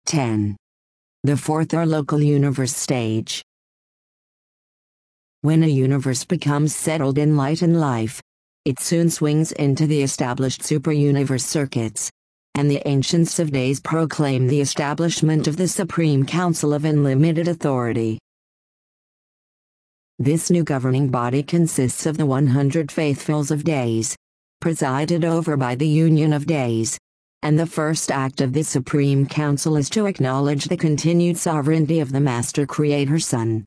10. The fourth or local universe stage. When a universe becomes settled in light and life, it soon swings into the established super-universe circuits, and the Ancients of Days proclaim the establishment of the Supreme Council of Unlimited Authority. This new governing body consists of the 100 Faithfuls of Days, presided over by the Union of Days, and the first act of the Supreme Council is to acknowledge the continued sovereignty of the Master Creator Son.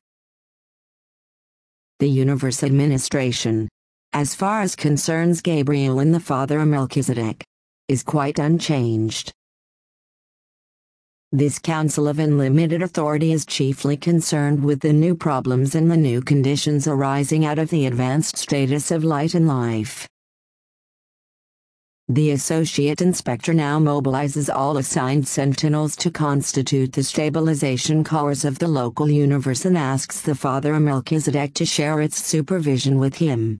The universe administration, as far as concerns Gabriel and the Father Melchizedek, is quite unchanged. This Council of Unlimited Authority is chiefly concerned with the new problems and the new conditions arising out of the advanced status of light and life. The Associate Inspector now mobilizes all assigned sentinels to constitute the stabilization cores of the local universe and asks the Father Melchizedek to share its supervision with him.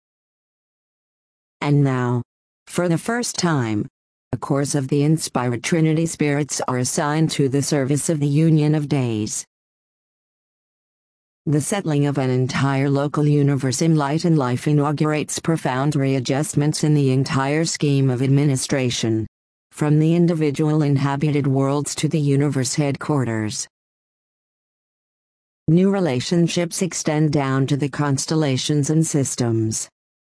And now, for the first time, the cores of the inspired Trinity spirits are assigned to the service of the Union of Days. The settling of an entire local universe in light and life inaugurates profound readjustments in the entire scheme of administration, from the individual inhabited worlds to the universe headquarters. New relationships extend down to the constellations and systems.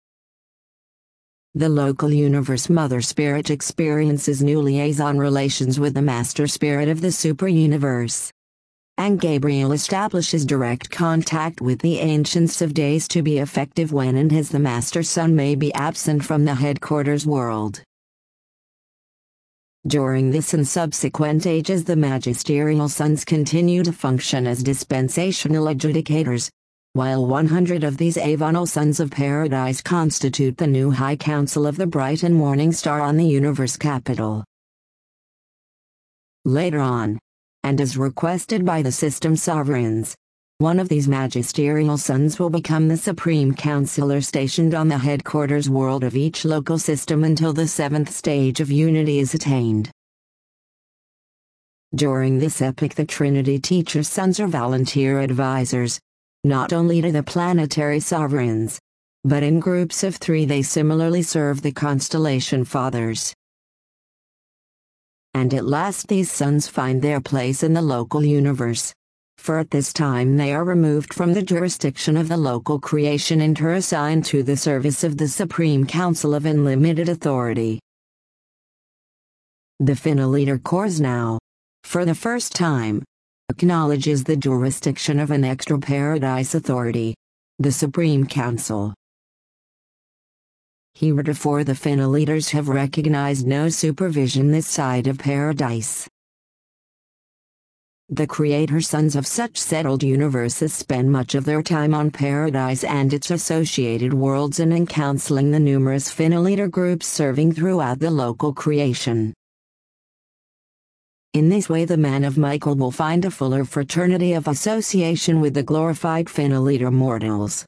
The local universe Mother Spirit experiences new liaison relations with the Master Spirit of the super-universe. And Gabriel establishes direct contact with the Ancients of Days to be effective when and as the Master Son may be absent from the headquarters world. During this and subsequent ages, the Magisterial Sons continue to function as dispensational adjudicators, while 100 of these Avonal Sons of Paradise constitute the new High Council of the Bright and Morning Star on the universe capital. Later on, and as requested by the system sovereigns, one of these magisterial sons will become the supreme counselor stationed on the headquarters world of each local system until the 7th stage of unity is attained. During this epoch, the Trinity Teacher Sons are volunteer advisors, not only to the planetary sovereigns, but in groups of 3 they similarly serve the constellation fathers. And at last these sons find their place in the local universe, for at this time they are removed from the jurisdiction of the local creation and are assigned to the service of the Supreme Council of Unlimited Authority. The Finaliter Corps now, for the first time, acknowledges the jurisdiction of an extra paradise authority, the Supreme Council. Heretofore the Finaliters have recognized no supervision this side of paradise. The Creator Sons of such settled universes spend much of their time on paradise and its associated worlds and in counseling the numerous Finaliter groups serving throughout the local creation. In this way the Man of Michael will find a fuller fraternity of association with the glorified Finaliter mortals.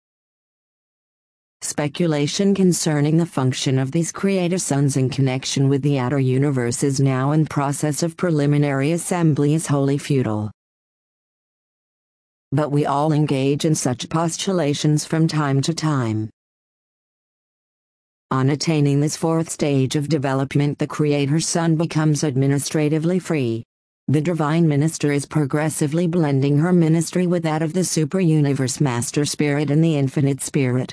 Speculation concerning the function of these Creator Sons in connection with the outer universe is now in process of preliminary assembly is wholly futile. But we all engage in such postulations from time to time. On attaining this 4th stage of development, the Creator Son becomes administratively free. The Divine Minister is progressively blending her ministry with that of the Super-Universe Master Spirit and the Infinite Spirit.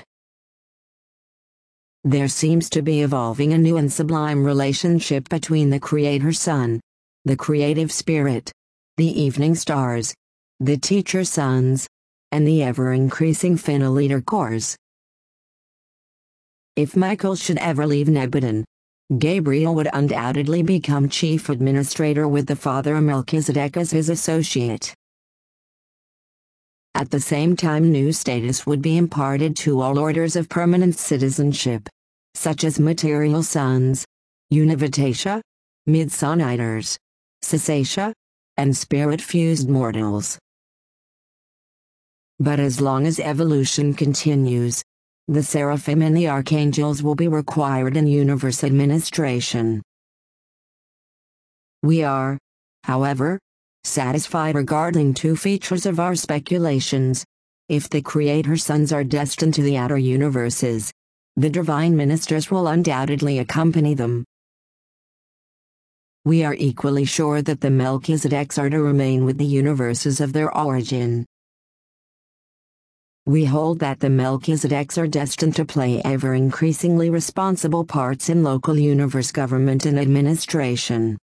There seems to be evolving a new and sublime relationship between the Creator Son, the Creative Spirit, the Evening Stars, the Teacher Sons, and the ever-increasing Finaliter Corps. If Michael should ever leave Nebadon, Gabriel would undoubtedly become Chief Administrator with the Father Melchizedek as his associate. At the same time, new status would be imparted to all orders of permanent citizenship, such as Material Sons, Univitatia, Midsoniters, Cessatia, and Spirit-fused mortals. But as long as evolution continues, the Seraphim and the Archangels will be required in universe administration. We are, However, satisfied regarding two features of our speculations. If the Creator sons are destined to the outer universes, the divine ministers will undoubtedly accompany them. We are equally sure that the Melchizedeks are to remain with the universes of their origin. We hold that the Melchizedeks are destined to play ever-increasingly responsible parts in local universe government and administration.